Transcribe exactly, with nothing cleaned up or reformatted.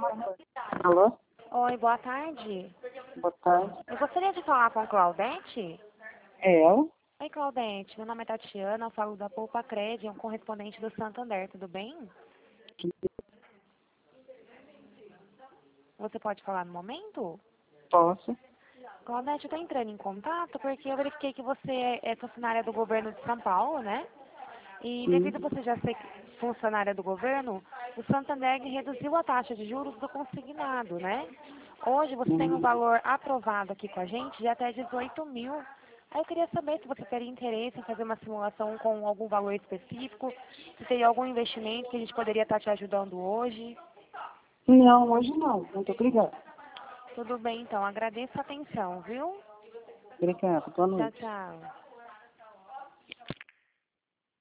Alô? Oi, boa tarde. Boa tarde. Eu gostaria de falar com Claudete. É ela? Oi, Claudete. Meu nome é Tatiana, eu falo da Poupa Cred, um correspondente do Santander, tudo bem? Você pode falar no momento? Posso? Claudete, eu estou entrando em contato porque eu verifiquei que você é funcionária do governo de São Paulo, né? E Sim. devido a você já ser funcionária do governo, o Santander reduziu a taxa de juros do consignado, né? Hoje você tem um Hum. valor aprovado aqui com a gente de até dezoito mil. Aí eu queria saber se você teria interesse em fazer uma simulação com algum valor específico, se teria algum investimento que a gente poderia estar te ajudando hoje. Não, hoje não. Muito obrigada. Tudo bem, então. Agradeço a atenção, viu? Obrigada. Boa Tchau, noite. tchau.